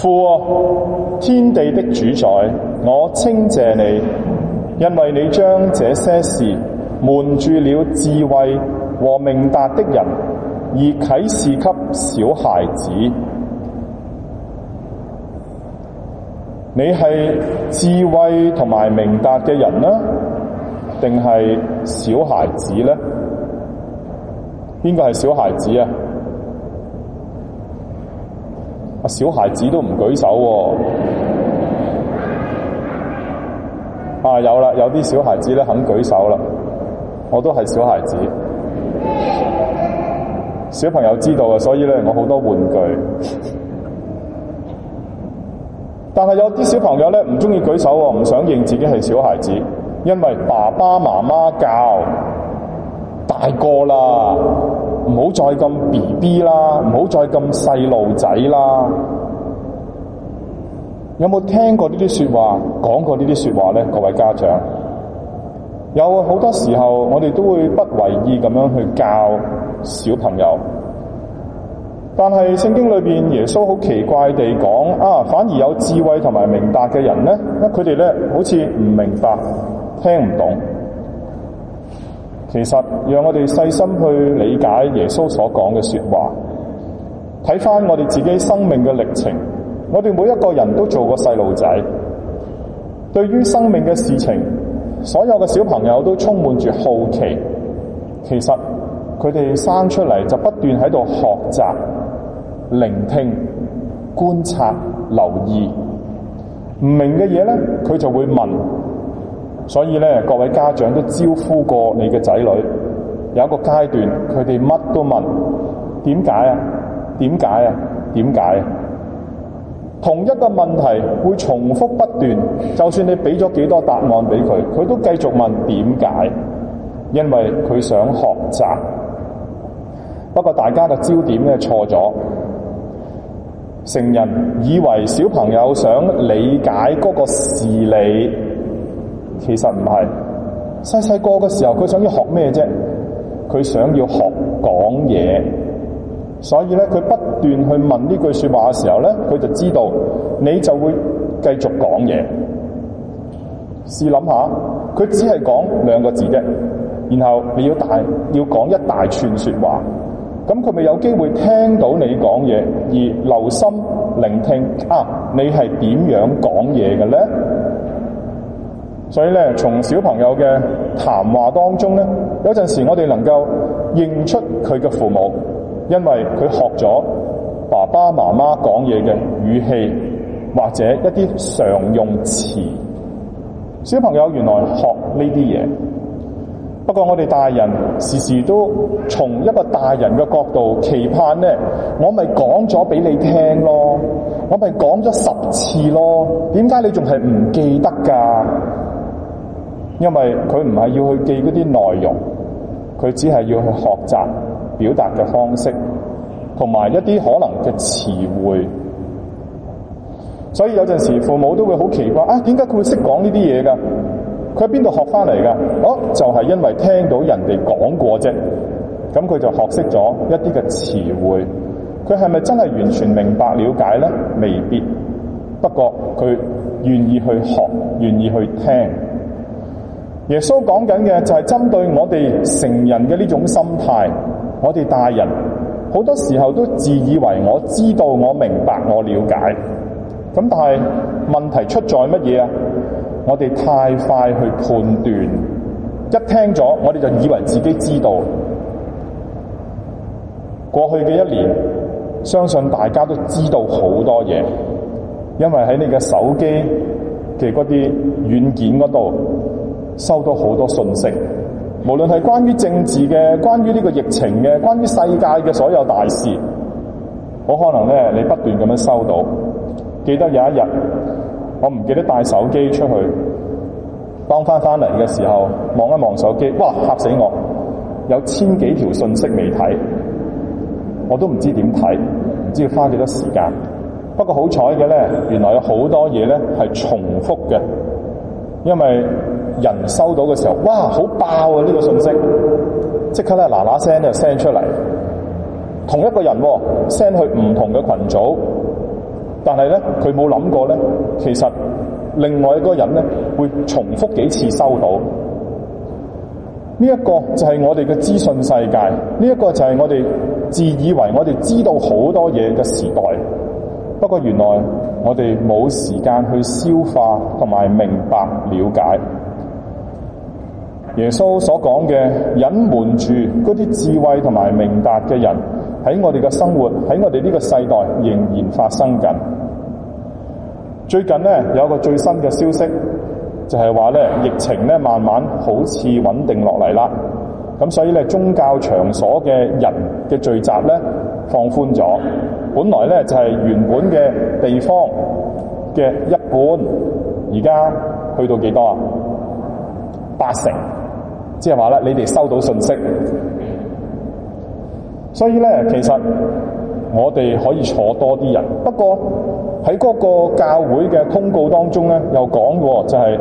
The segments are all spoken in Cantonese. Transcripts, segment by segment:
父啊，天地的主宰，我稱謝你，因為你將這些事瞞住了智慧和明達的人，而啟示給小孩子。你係智慧同埋明達嘅人呢，定係小孩子呢？邊個係小孩子啊？小孩子都唔舉手喎。有啦，有啲小孩子咧肯舉手啦。我都係小孩子，小朋友知道啊，所以咧我好多玩具。但係有啲小朋友咧唔中意舉手喎，唔想認自己係小孩子，因為爸爸媽媽教大個啦。唔好再咁 BB 啦，唔好再咁細路仔啦。有冇聽過呢啲說話，講過呢啲說話呢？各位家長，有好多時候我哋都會不為意咁樣去教小朋友，但係聖經裏邊耶穌好奇怪地講反而有智慧同埋明達嘅人呢，佢哋呢好似唔明白，聽唔懂。其實讓我哋細心去理解耶穌所講嘅說話，睇翻我哋自己生命嘅歷程，我哋每一個人都做過細路仔，對於生命嘅事情，所有嘅小朋友都充滿住好奇。其實佢哋生出嚟就不斷喺度學習、聆聽、觀察、留意，唔明嘅嘢咧，佢就會問。所以咧，各位家長都招呼過你嘅仔女，有一個階段，佢哋乜都問，點解啊？點解啊？點解啊？同一個問題會重複不斷，就算你俾咗幾多答案俾佢，佢都繼續問點解，因為佢想學習。不過大家嘅焦點咧錯咗，成人以為小朋友想理解嗰個事理。其實唔係，細細個嘅時候佢想要學咩啫？佢想要學講嘢，所以咧佢不斷去問呢句說話嘅時候咧，佢就知道你就會繼續講嘢。試諗下，佢只係講2個字啫，然後你要講一大串說話，咁佢咪有機會聽到你講嘢，而留心聆聽你係點樣講嘢嘅咧？所以咧，從小朋友嘅談話當中咧，有陣時我哋能夠認出佢嘅父母，因為佢學咗爸爸媽媽講嘢嘅語氣或者一啲常用詞。小朋友原來學呢啲嘢，不過我哋大人時時都從一個大人嘅角度期盼咧，我咪講咗俾你聽咯，我咪講咗10次咯，點解你仲係唔記得㗎？因為佢唔係要去記嗰啲內容，佢只係要去學習表達嘅方式，同埋一啲可能嘅詞彙。所以有陣時父母都會好奇怪點解佢會識講呢啲嘢㗎？佢喺邊度學翻嚟㗎？就係因為聽到人哋講過啫，咁佢就學識咗一啲嘅詞彙。佢係咪真係完全明白了解呢？未必。不過佢願意去學，願意去聽。耶穌講緊嘅就係針對我哋成人嘅呢種心態。我哋大人好多時候都自以為我知道、我明白、我了解，咁但係問題出在乜嘢啊？我哋太快去判斷，一聽咗我哋就以為自己知道。過去嘅1年，相信大家都知道好多嘢，因為喺你嘅手機嘅嗰啲軟件嗰度收到好多信息，無論係關於政治嘅、關於呢個疫情嘅、關於世界嘅所有大事，好可能咧你不斷咁樣收到。記得有一日我唔記得帶手機出去，當翻嚟嘅時候望一望手機，哇，嚇死我，有1000幾條信息未睇，我都唔知點睇，唔知要花幾多時間。不過好彩嘅咧，原來有好多嘢咧係重複嘅，因為人收到嘅時候，哇，好爆啊！呢個信息即刻咧嗱嗱聲就 send 出嚟，同一個人 send 去唔同嘅群組， 但係咧佢冇諗過咧，其實另外一個人咧會重複幾次收到。呢一個就係我哋嘅資訊世界，呢一個就係我哋自以為我哋知道好多嘢嘅時代。不過原來我哋冇時間去消化同埋明白了解。耶穌所講嘅隱瞞住嗰啲智慧同埋明白嘅人，喺我哋嘅生活，喺我哋呢個世代仍然發生緊。最近咧有一個最新嘅消息，就係話咧疫情咧慢慢好似穩定落嚟啦。咁所以咧宗教場所嘅人嘅聚集咧放寬咗，本來咧就係原本嘅地方嘅一半，而家去到幾多啊？80%，即係話咧你哋收到信息。所以咧其實我哋可以坐多啲人，不過喺嗰個教會嘅通告當中咧又講過，就係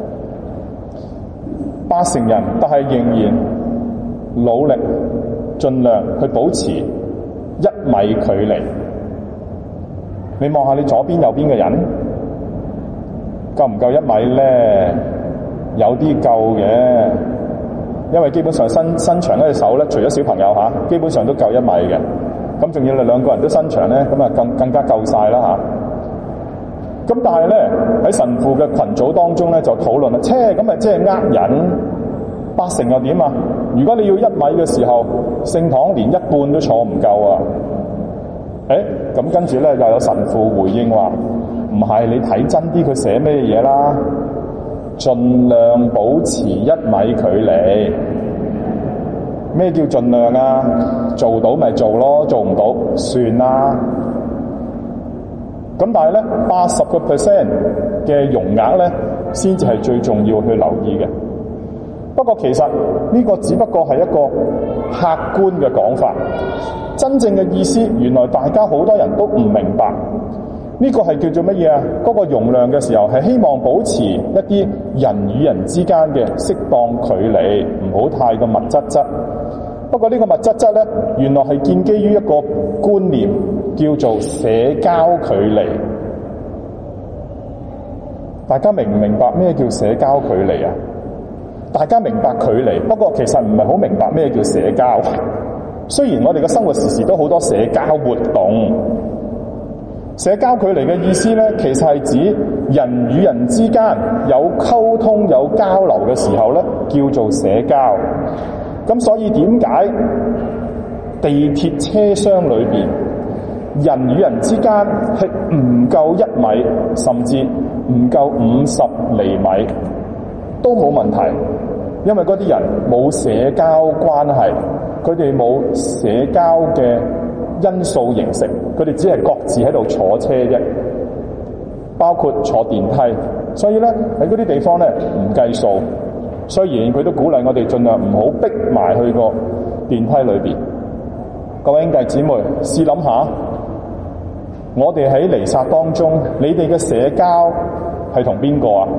80%人，但係仍然努力盡量去保持1米距離。你望下你左邊右邊嘅人夠唔夠1米咧？有啲夠嘅，因為基本上伸長一隻手咧，除咗小朋友嚇，基本上都夠1米嘅。咁仲要你兩個人都伸長咧，咁啊更加夠晒啦嚇。咁但係咧喺神父嘅群組當中咧就討論啦，咁咪即係人，80%又點啊？如果你要1米嘅時候，聖堂連一半都坐唔夠啊！咁跟住咧又有神父回應話：唔係，你睇真啲佢寫咩嘢啦？盡量保持1米距離。咩叫盡量啊？做到咪做咯，做唔到算啦。咁但係咧，80% 嘅容額咧，先至係最重要去留意嘅。不過其實呢個只不過係一個客觀嘅講法，真正嘅意思原來大家好多人都唔明白。呢個係叫做乜嘢啊？嗰個容量嘅時候係希望保持一啲人與人之間嘅適當距離，唔好太過密質質。不過呢個密質質咧，原來係建基於一個觀念，叫做社交距離。大家明唔明白咩叫社交距離啊？大家明白距離，不過其實唔係好明白咩叫社交。雖然我哋嘅生活時時都好多社交活動，社交距離嘅意思咧，其實係指人與人之間有溝通有交流嘅時候咧，叫做社交。咁所以點解地鐵車廂裏邊人與人之間係唔夠1米，甚至唔夠50厘米都冇問題？因為嗰啲人冇社交關係，佢哋冇社交嘅因素形成，佢哋只係各自喺度坐車啫，包括坐電梯。所以咧喺嗰啲地方咧唔計數。雖然佢都鼓勵我哋盡量唔好逼埋去個電梯裏邊。各位兄弟姊妹，試諗下，我哋喺彌撒當中，你哋嘅社交係同邊個啊？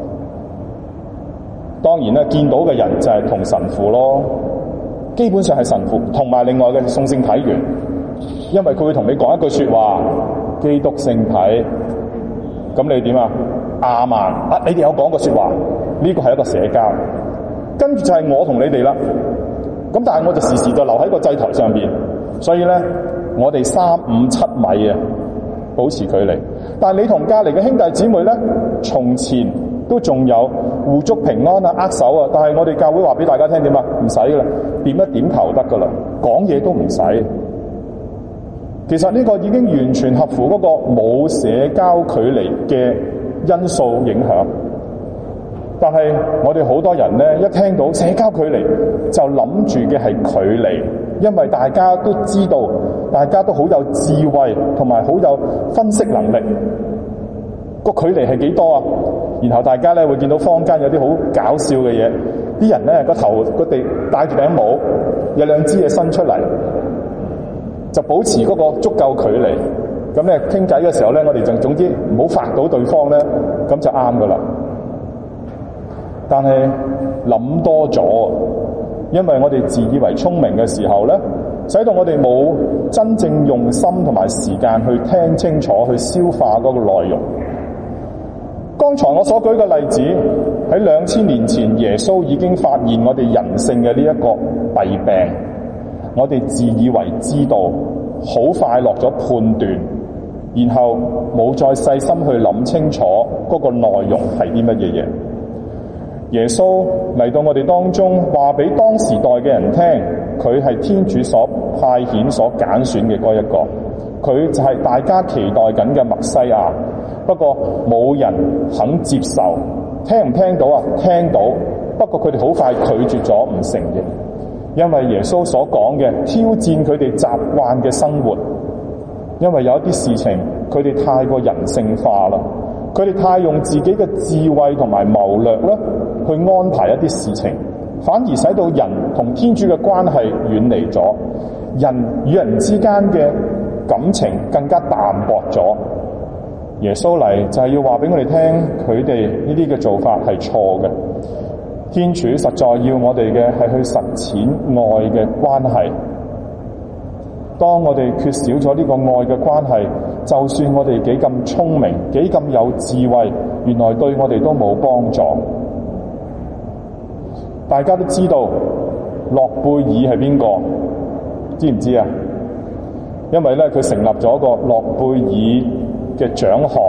當然啦，見到嘅人就係同神父咯，基本上係神父同埋另外嘅送聖體員，因為佢會同你講一句說話，基督聖體。咁你點啊？亞孟啊！你哋有講過說話，呢個係一個社交。跟住就係我同你哋啦。咁但係我就時時就留喺個祭台上邊，所以咧我哋3、5、7米啊，保持距離。但係你同隔籬嘅兄弟姊妹咧，從前都仲有互祝平安啊、握手啊，但係我哋教會話俾大家聽點啊？唔使噶啦，點一點頭得噶啦，講嘢都唔使。其實呢個已經完全合乎嗰個冇社交距離嘅因素影響。但係我哋好多人咧，一聽到社交距離就諗住嘅係距離，因為大家都知道，大家都好有智慧同埋好有分析能力，個距離係幾多啊？然後大家咧會見到坊間有啲好搞笑嘅嘢，啲人咧個頭個地戴住頂帽，有2支嘢伸出嚟，就保持嗰個足夠距離。咁咧傾偈嘅時候咧，我哋就總之唔好發到對方咧，咁就啱噶啦。但係諗多咗，因為我哋自以為聰明嘅時候咧， 使到我哋冇真正用心同埋時間去聽清楚，去消化嗰個內容。剛才我所舉嘅例子，喺2000年前，耶穌已經發現我哋人性嘅呢一個弊病，我哋自以為知道，好快落咗判斷，然後冇再細心去諗清楚嗰個內容係啲乜嘢嘢。耶穌嚟到我哋當中，話俾當時代嘅人聽，佢係天主所派遣、所揀選嘅嗰一個，佢就係大家期待緊嘅默西亞。不過冇人肯接受，聽唔聽到啊？聽到，不過佢哋好快拒絕咗，唔承認，因為耶穌所講嘅挑戰佢哋習慣嘅生活，因為有一啲事情佢哋太過人性化啦，佢哋太用自己嘅智慧同埋謀略咧去安排一啲事情，反而使到人同天主嘅關係遠離咗，人與人之間嘅感情更加淡薄咗。耶穌嚟就係要話俾我哋聽，佢哋呢啲嘅做法係錯嘅。天主實在要我哋嘅係去實踐愛嘅關係。當我哋缺少咗呢個愛嘅關係，就算我哋幾咁聰明，幾咁有智慧，原來對我哋都冇幫助。大家都知道諾貝爾係邊個？知唔知啊？因為咧佢成立咗一個諾貝爾嘅獎項，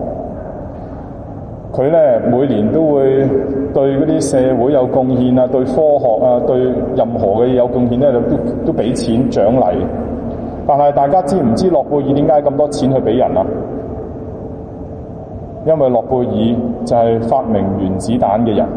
佢咧每年都會對嗰啲社會有貢獻啊，對科學啊，對任何嘅嘢有貢獻咧，都俾錢獎勵。但係大家知唔知諾貝爾點解咁多錢去俾人啊？因為諾貝爾就係發明原子彈嘅人。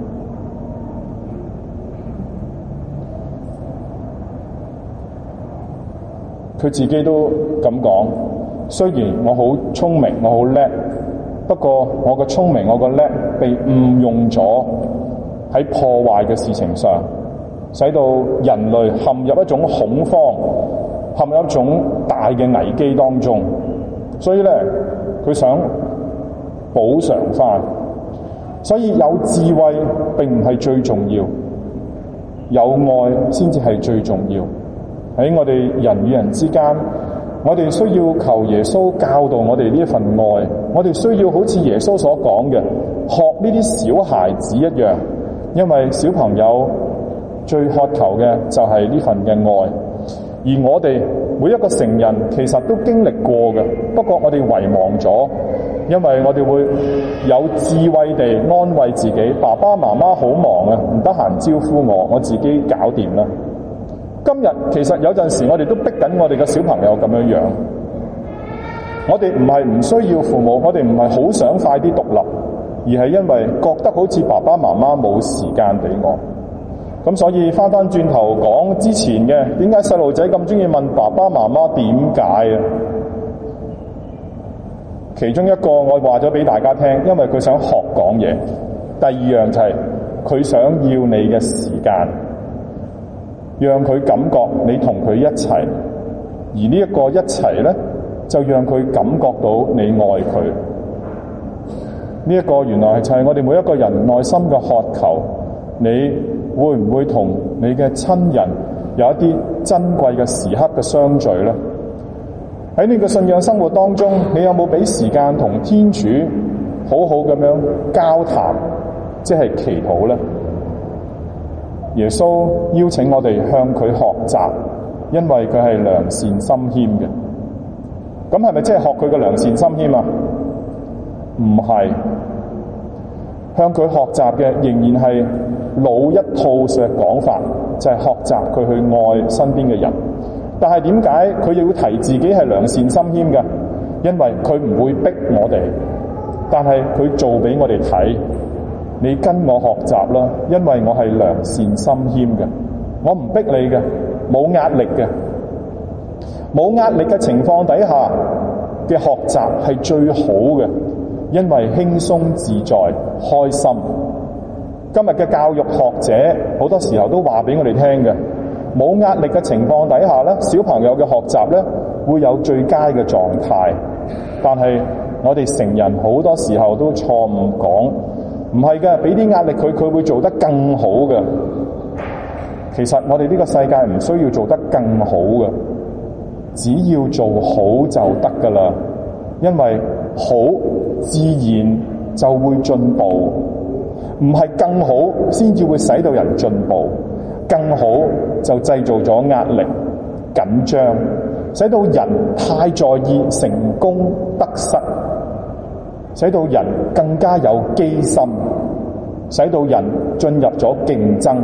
佢自己都咁講，雖然我好聰明，我好叻，不過我個聰明，我個叻被誤用咗喺破壞嘅事情上，使到人類陷入一種恐慌，陷入一種大嘅危機當中。所以咧，佢想補償翻。所以有智慧並唔係最重要，有愛先至係最重要。喺我哋人與人之間，我哋需要求耶穌教導我哋呢一份愛，我哋需要好似耶穌所講嘅，學呢啲小孩子一樣，因為小朋友最渴求嘅就係呢份嘅愛，而我哋每一個成人其實都經歷過嘅，不過我哋遺忘咗，因為我哋會有智慧地安慰自己，爸爸媽媽好忙啊，唔得閒招呼我自己搞掂啦。今日其實有陣時我哋都逼緊我哋嘅小朋友咁樣樣，我哋唔係唔需要父母，我哋唔係好想快啲獨立，而係因為覺得好似爸爸媽媽冇時間俾我。咁所以翻轉頭講之前嘅，點解細路仔咁中意問爸爸媽媽點解啊？其中一個我話咗俾大家聽，因為佢想學講嘢。第二樣就係佢想要你嘅時間，讓佢感覺你同佢一齊，而呢一個一齊咧，就讓佢感覺到你愛佢。呢一個原來就係我哋每一個人內心嘅渴求。你會唔會同你嘅親人有一啲珍貴嘅時刻嘅相聚咧？喺你嘅信仰生活當中，你有冇俾時間同天主好好咁樣交談，即係祈禱咧？耶穌邀請我哋向佢學習，因為佢係良善心謙嘅。咁係咪即係學佢嘅良善心謙啊？唔係，向佢學習嘅仍然係老一套嘅講法，就係學習佢去愛身邊嘅人。但係點解佢要提自己係良善心謙嘅？因為佢唔會逼我哋，但係佢做俾我哋睇。你跟我學習啦，因為我係良善心謙嘅，我唔逼你嘅，冇壓力嘅，冇壓力嘅情況底下嘅學習係最好嘅，因為輕鬆自在、開心。今日嘅教育學者好多時候都話俾我哋聽嘅，冇壓力嘅情況底下咧，小朋友嘅學習咧會有最佳嘅狀態。但係我哋成人好多時候都錯誤講，唔係嘅，俾啲壓力佢會做得更好嘅。 其實我哋呢個世界唔需要做得更好嘅，只要做好就得噶啦。因為好自然就會進步，唔係更好先至會使到人進步，更好就製造咗壓力、緊張，使到人太在意成功得失，使到人更加有機心，使到人進入咗競爭，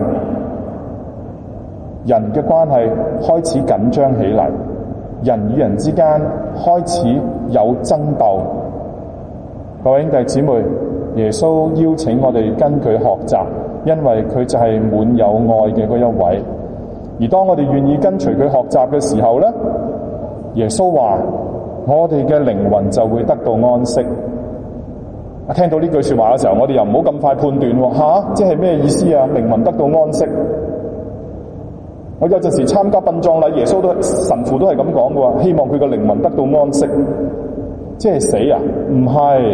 人嘅關係開始緊張起嚟，人與人之間開始有爭鬥。各位兄弟姊妹，耶穌邀請我哋跟佢學習，因為佢就係滿有愛嘅嗰一位。而當我哋願意跟隨佢學習嘅時候咧，耶穌話我哋嘅靈魂就會得到安息。聽到呢句說話嘅時候，我哋又唔好咁快判斷即係咩意思啊？靈魂得到安息。我有陣時參加殯葬禮，耶穌神父都係咁講嘅，希望佢嘅靈魂得到安息。即係死啊？唔係，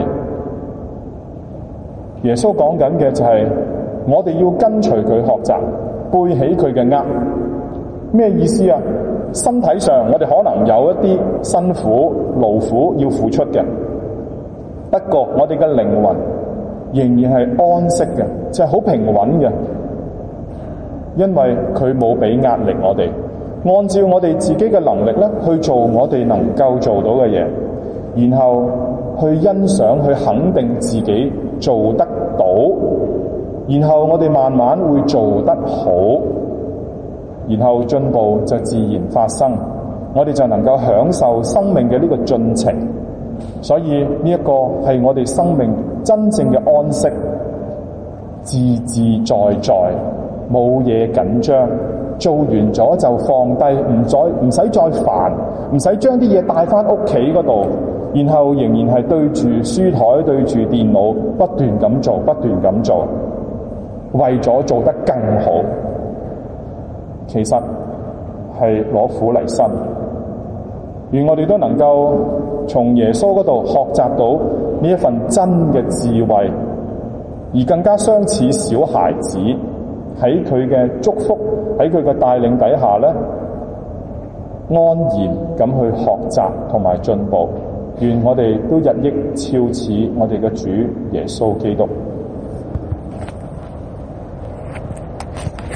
耶穌講緊嘅就係我哋要跟隨佢學習，背起佢嘅軛。咩意思啊？身體上我哋可能有一啲辛苦勞苦要付出嘅，不過我哋嘅靈魂仍然係安息嘅，就係好平穩嘅，因為佢冇俾壓力我哋，按照我哋自己嘅能力咧去做我哋能夠做到嘅嘢，然後去欣賞去肯定自己做得到，然後我哋慢慢會做得好，然後進步就自然發生，我哋就能夠享受生命嘅呢個進程。所以呢一個係我哋生命真正嘅安息，自自在在，冇嘢緊張，做完咗就放低，唔使再煩，唔使將啲嘢帶翻屋企嗰度，然後仍然係對住書台對住電腦不斷咁做，不斷咁做，為咗做得更好，其實係攞苦嚟辛。願我哋都能夠從耶穌嗰度學習到呢一份真嘅智慧，而更加相似小孩子，喺佢嘅祝福，喺佢嘅帶領底下咧，安然咁去學習同埋進步。願我哋都日益肖似我哋嘅主耶穌基督。